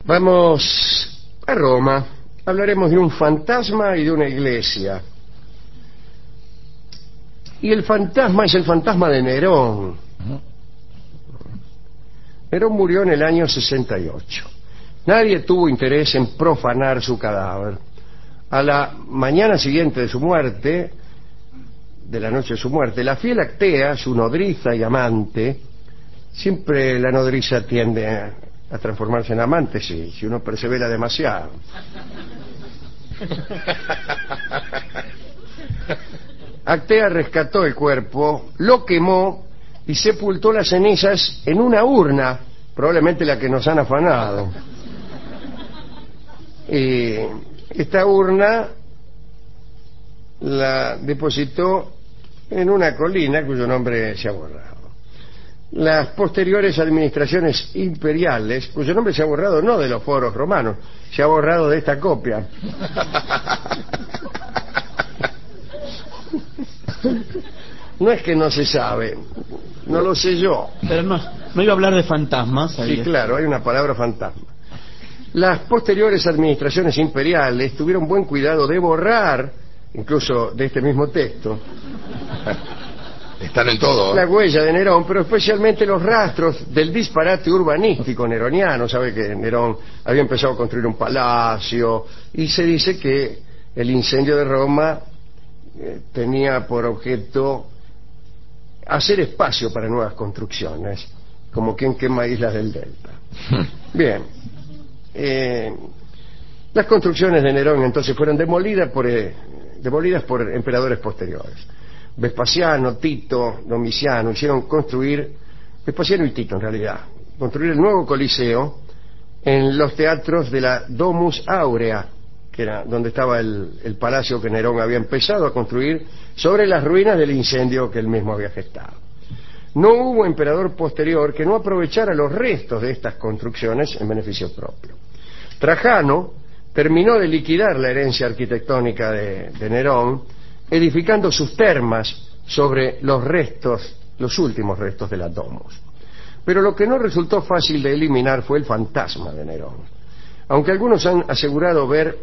Vamos a Roma. Hablaremos de un fantasma y de una iglesia. Y el fantasma es el fantasma de Nerón. Nerón murió en el año 68. Nadie tuvo interés en profanar su cadáver. A la mañana siguiente de su muerte, de la noche de su muerte, la fiel Actea, su nodriza y amante, siempre la nodriza tiende a transformarse en amante si uno persevera demasiado. Actea rescató el cuerpo, lo quemó y sepultó las cenizas en una urna, probablemente la que nos han afanado. Y esta urna la depositó en una colina cuyo nombre se ha borrado. Las posteriores administraciones imperiales, cuyo nombre se ha borrado no de los foros romanos, se ha borrado de esta copia. No es que no se sabe, no lo sé yo. Pero no iba a hablar de fantasmas. Sí, claro, hay una palabra fantasma. Las posteriores administraciones imperiales tuvieron buen cuidado de borrar, incluso de este mismo texto, están en todo, la huella de Nerón, pero especialmente los rastros del disparate urbanístico neroniano. Sabe que Nerón había empezado a construir un palacio y se dice que el incendio de Roma tenía por objeto hacer espacio para nuevas construcciones, como quien quema islas del delta. Bien, las construcciones de Nerón entonces fueron demolidas por emperadores posteriores. Vespasiano, Tito, Domiciano hicieron construir, Vespasiano y Tito en realidad, construir el nuevo Coliseo en los teatros de la Domus Aurea, que era donde estaba el palacio que Nerón había empezado a construir sobre las ruinas del incendio que él mismo había gestado. No hubo emperador posterior que no aprovechara los restos de estas construcciones en beneficio propio. Trajano terminó de liquidar la herencia arquitectónica de Nerón, edificando sus termas sobre los últimos restos de la Domus. Pero lo que no resultó fácil de eliminar fue el fantasma de Nerón. Aunque algunos han asegurado ver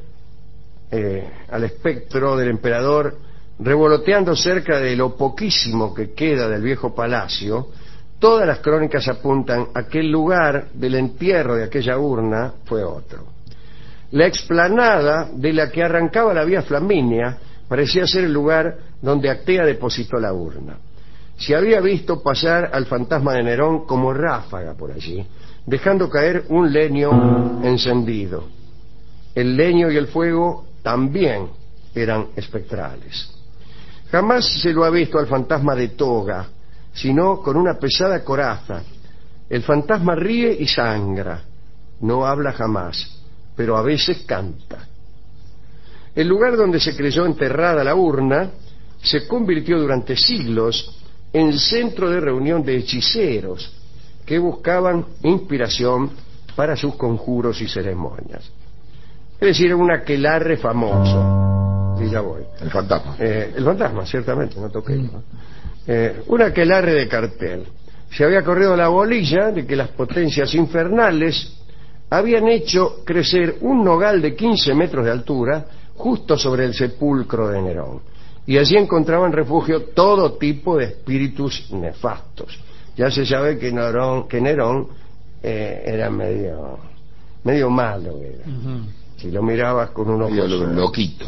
al espectro del emperador revoloteando cerca de lo poquísimo que queda del viejo palacio, todas las crónicas apuntan a que el lugar del entierro de aquella urna fue otro. La explanada de la que arrancaba la vía Flaminia parecía ser el lugar donde Actea depositó la urna. Se había visto pasar al fantasma de Nerón como ráfaga por allí, dejando caer un leño encendido. El leño y el fuego también eran espectrales. Jamás se lo ha visto al fantasma de toga, sino con una pesada coraza. El fantasma ríe y sangra, no habla jamás, pero a veces canta. El lugar donde se creyó enterrada la urna se convirtió durante siglos en centro de reunión de hechiceros que buscaban inspiración para sus conjuros y ceremonias. Es decir, un aquelarre famoso. Sí, ya voy. El fantasma. El fantasma, ciertamente, no toqué. ¿No? Un aquelarre de cartel. Se había corrido la bolilla de que las potencias infernales habían hecho crecer un nogal de 15 metros de altura justo sobre el sepulcro de Nerón. Y allí encontraban refugio todo tipo de espíritus nefastos. Ya se sabe que Nerón era medio malo. Era. Si lo mirabas con un ojo loquito.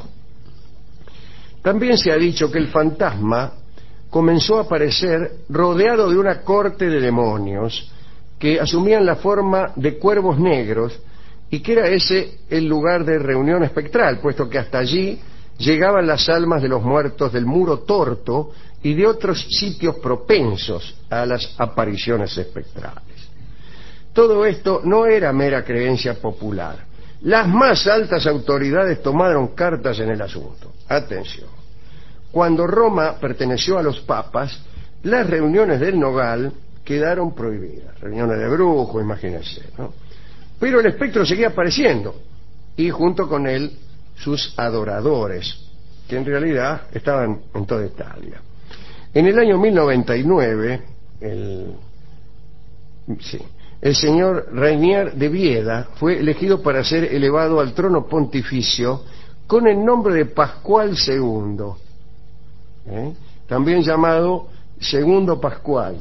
También se ha dicho que el fantasma comenzó a aparecer rodeado de una corte de demonios que asumían la forma de cuervos negros y que era ese el lugar de reunión espectral, puesto que hasta allí llegaban las almas de los muertos del Muro Torto y de otros sitios propensos a las apariciones espectrales. Todo esto no era mera creencia popular. Las más altas autoridades tomaron cartas en el asunto. Atención. Cuando Roma perteneció a los papas, las reuniones del nogal quedaron prohibidas. Reuniones de brujos, imagínense, ¿no? Pero el espectro seguía apareciendo, y junto con él sus adoradores, que en realidad estaban en toda Italia. En el año 1099, el señor Rainier de Vieda fue elegido para ser elevado al trono pontificio con el nombre de Pascual II, también llamado Segundo Pascual.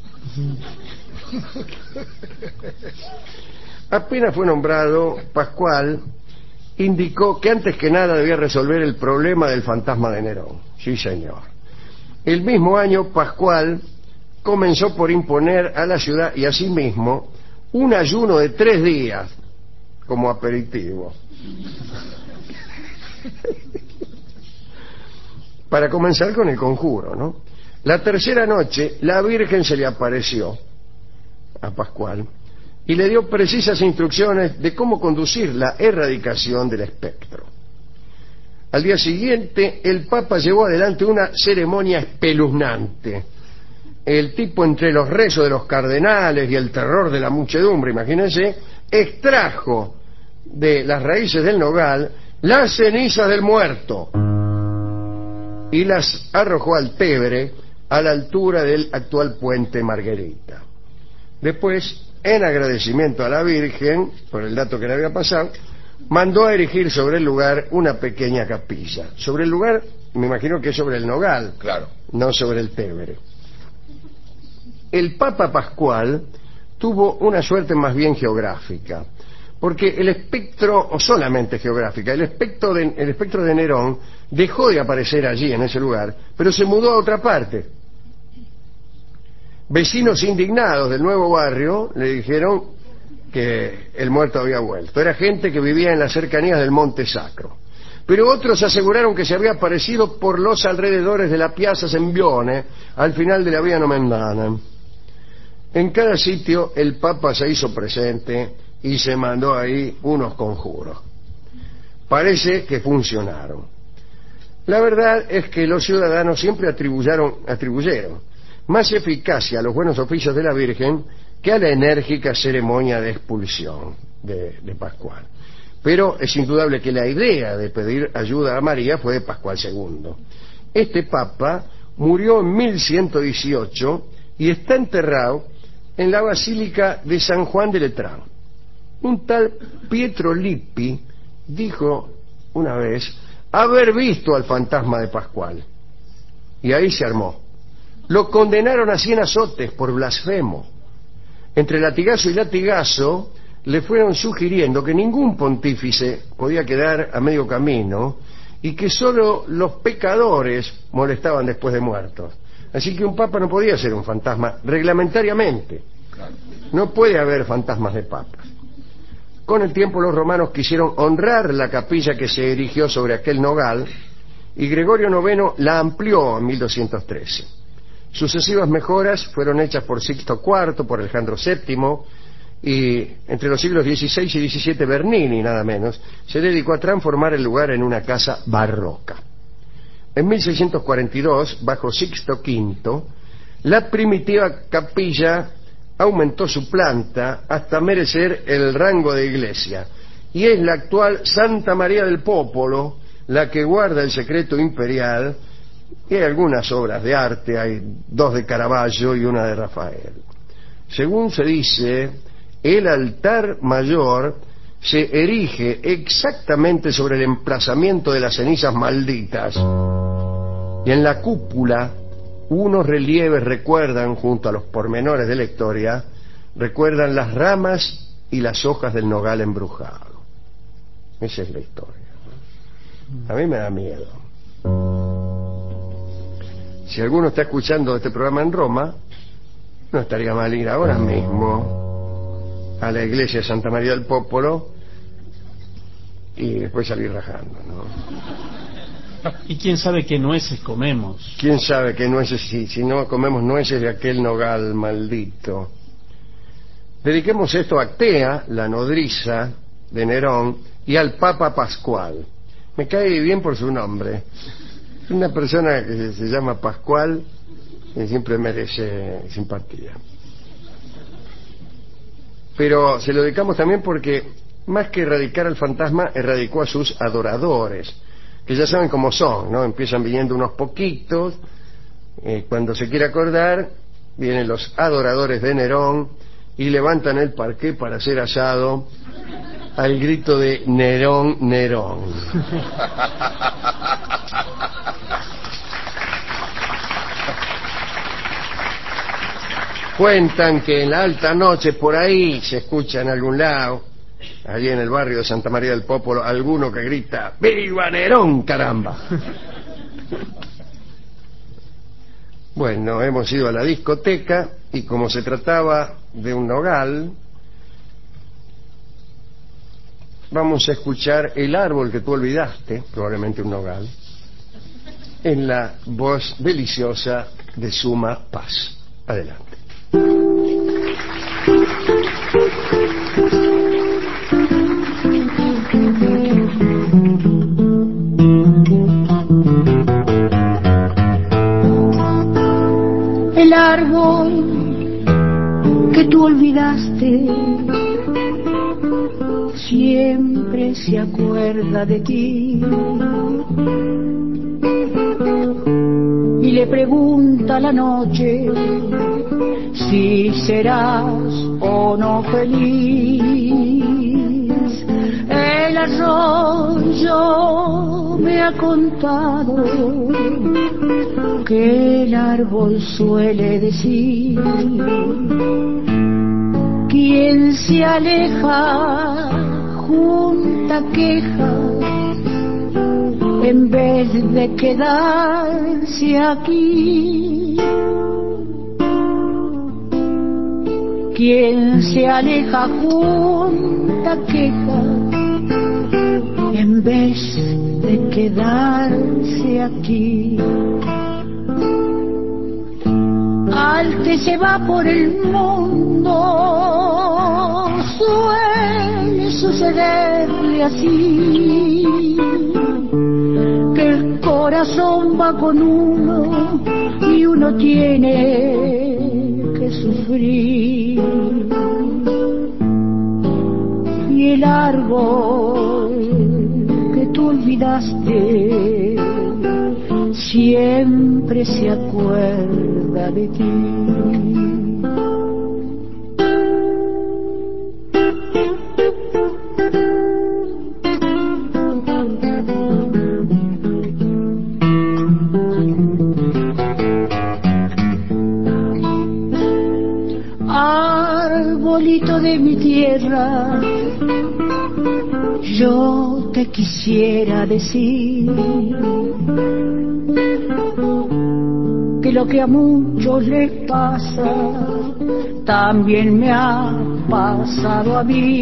Apenas fue nombrado, Pascual indicó que antes que nada debía resolver el problema del fantasma de Nerón. Sí, señor. El mismo año, Pascual comenzó por imponer a la ciudad y a sí mismo un ayuno de 3 días como aperitivo. Para comenzar con el conjuro, ¿no? La tercera noche, la Virgen se le apareció a Pascual y le dio precisas instrucciones de cómo conducir la erradicación del espectro. Al día siguiente, el Papa llevó adelante una ceremonia espeluznante. El tipo, entre los rezos de los cardenales y el terror de la muchedumbre, imagínense, extrajo de las raíces del nogal las cenizas del muerto y las arrojó al Tebre, a la altura del actual puente Margarita. Después, en agradecimiento a la Virgen por el dato que le había pasado, mandó a erigir sobre el lugar una pequeña capilla. Sobre el lugar, me imagino que es sobre el nogal, Claro. no sobre el Tebre. El Papa Pascual tuvo una suerte más bien geográfica, porque el espectro, o solamente geográfica, el espectro de Nerón dejó de aparecer allí, en ese lugar, pero se mudó a otra parte. Vecinos indignados del nuevo barrio le dijeron que el muerto había vuelto. Era gente que vivía en las cercanías del Monte Sacro. Pero otros aseguraron que se había aparecido por los alrededores de la Piazza Sembione, al final de la Vía Nomentana. En cada sitio el Papa se hizo presente y se mandó ahí unos conjuros. Parece que funcionaron. La verdad es que los ciudadanos siempre atribuyeron más eficacia a los buenos oficios de la Virgen que a la enérgica ceremonia de expulsión de Pascual. Pero es indudable que la idea de pedir ayuda a María fue de Pascual II. Este papa murió en 1118 y está enterrado en la Basílica de San Juan de Letrán. Un tal Pietro Lippi dijo una vez haber visto al fantasma de Pascual. Y ahí se armó. Lo condenaron a 100 azotes por blasfemo. Entre latigazo y latigazo le fueron sugiriendo que ningún pontífice podía quedar a medio camino y que solo los pecadores molestaban después de muertos. Así que un papa no podía ser un fantasma reglamentariamente. No puede haber fantasmas de papas. Con el tiempo los romanos quisieron honrar la capilla que se erigió sobre aquel nogal y Gregorio IX la amplió en 1213. Sucesivas mejoras fueron hechas por Sixto IV, por Alejandro VII, y entre los siglos XVI y XVII Bernini, nada menos, se dedicó a transformar el lugar en una casa barroca. En 1642, bajo Sixto V, la primitiva capilla aumentó su planta hasta merecer el rango de iglesia, y es la actual Santa María del Popolo la que guarda el secreto imperial. Y hay algunas obras de arte, hay 2 de Caravaggio y una de Rafael. Según se dice, el altar mayor se erige exactamente sobre el emplazamiento de las cenizas malditas, y en la cúpula unos relieves recuerdan, junto a los pormenores de la historia, recuerdan las ramas y las hojas del nogal embrujado. Esa es la historia. A mí me da miedo. Si alguno está escuchando este programa en Roma, no estaría mal ir ahora mismo a la iglesia de Santa María del Popolo y después salir rajando, ¿no? Y quién sabe qué nueces comemos. Quién sabe qué nueces, si no comemos nueces de aquel nogal maldito. Dediquemos esto a Actea, la nodriza de Nerón, y al Papa Pascual. Me cae bien por su nombre. Es una persona que se llama Pascual y siempre merece simpatía. Pero se lo dedicamos también porque, más que erradicar al fantasma, erradicó a sus adoradores, que ya saben cómo son, ¿no? Empiezan viniendo unos poquitos, cuando se quiere acordar, vienen los adoradores de Nerón, y levantan el parqué para hacer asado al grito de Nerón, Nerón. Cuentan que en la alta noche por ahí se escucha en algún lado, allí en el barrio de Santa María del Popolo, alguno que grita ¡Viva Nerón, caramba! Bueno, hemos ido a la discoteca y como se trataba de un nogal, vamos a escuchar El árbol que tú olvidaste, probablemente un nogal, en la voz deliciosa de Suma Paz. Adelante. El árbol que tú olvidaste siempre se acuerda de ti y le pregunta a la noche si serás o no feliz. El arroyo me ha contado que el árbol suele decir: quien se aleja junta quejas en vez de quedarse aquí. Quien se aleja junta quejas en vez de quedarse aquí. Al que se va por el mundo suele sucederle así, que el corazón va con uno y uno tiene que sufrir. Y el árbol que tú olvidaste siempre se acuerda de ti. Arbolito de mi tierra, yo te quisiera decir que lo que a muchos les pasa también me ha pasado a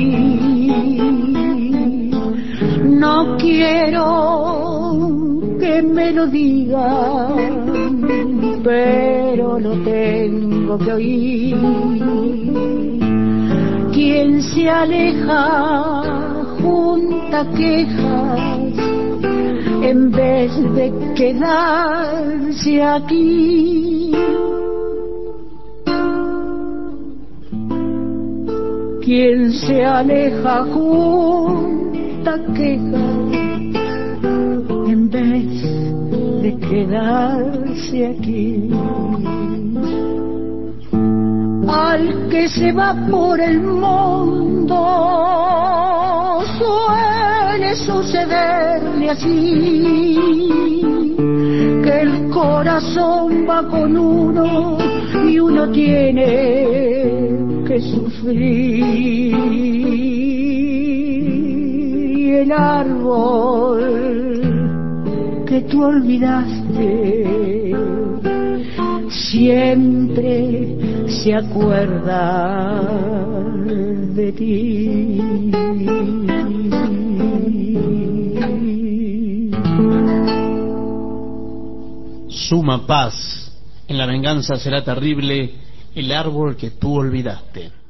mí. No quiero que me lo digan, pero lo tengo que oír. Quien se aleja junta quejas en vez de quedarse aquí. Quien se aleja junta quejas en vez de quedarse aquí. Al que se va por el mundo suele sucederle así, que el corazón va con uno y uno tiene que sufrir. Y el árbol que tú olvidaste siempre se acuerda de ti. Suma Paz. En la venganza será terrible el árbol que tú olvidaste.